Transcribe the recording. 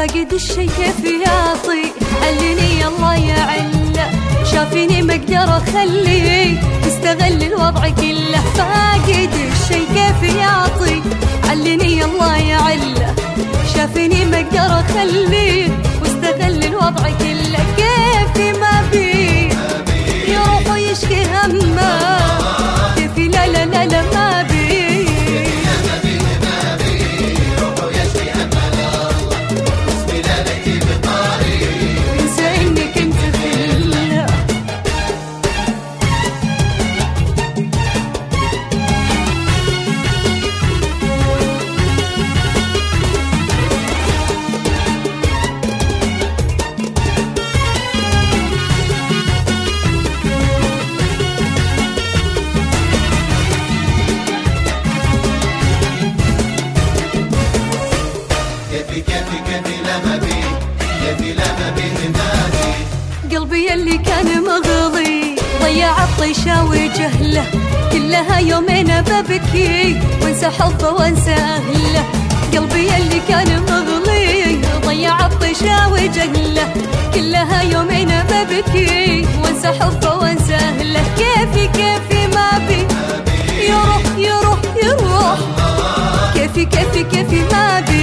فاقد الشي كيف يعطي، علني الله يعلى، شافيني ما اقدر اخليه، استغل الوضع كله. فاقد الشي كيف يعطي، علني الله يعلى، شافيني ما اقدر اخليه، واستغل الوضع كله. كيف ما بي يروح ويشكي همه، كيف لا لا لا لا ما بي قلبي اللي كان مغلي ضيع الطيشة وجهله، كلها يومين ببكي وانسى حبه وانسى اهله. قلبي اللي كان مغلي ضيع الطيشة وجهله، كلها يومين ببكي وانسى حبه وانسى اهله. كيفي ما بي يروح يروح يروح، كيفي ما بي